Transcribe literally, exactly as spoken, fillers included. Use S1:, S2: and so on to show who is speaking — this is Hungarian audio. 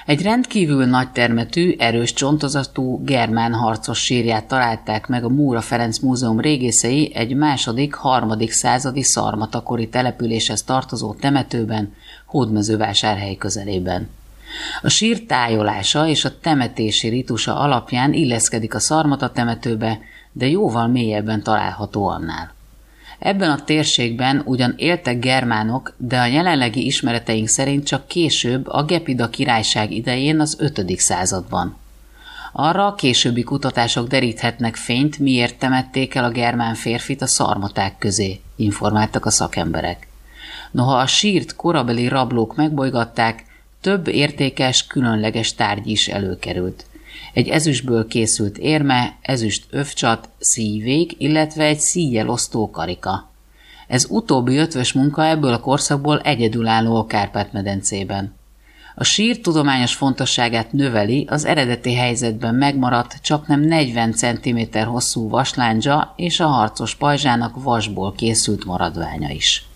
S1: Egy rendkívül nagytermetű, erős csontozatú germán harcos sírját találták meg a Móra Ferenc Múzeum régészei egy második-harmadik századi szarmatakori településhez tartozó temetőben, Hódmezővásárhely közelében. A sír tájolása és a temetési ritusa alapján illeszkedik a Szarmata temetőbe, de jóval mélyebben található annál. Ebben a térségben ugyan éltek germánok, de a jelenlegi ismereteink szerint csak később, a Gepida királyság idején, az ötödik században. Arra a későbbi kutatások deríthetnek fényt, miért temették el a germán férfit a szarmaták közé, informáltak a szakemberek. Noha a sírt korabeli rablók megbolygatták, több értékes, különleges tárgy is előkerült. Egy ezüstből készült érme, ezüst övcsat, szívék, illetve egy szíjjelosztó karika. Ez utóbbi ötvös munka ebből a korszakból egyedülálló a Kárpát-medencében. A sír tudományos fontosságát növeli az eredeti helyzetben megmaradt, csaknem negyven centiméter hosszú vasláncsa és a harcos pajzsának vasból készült maradványa is.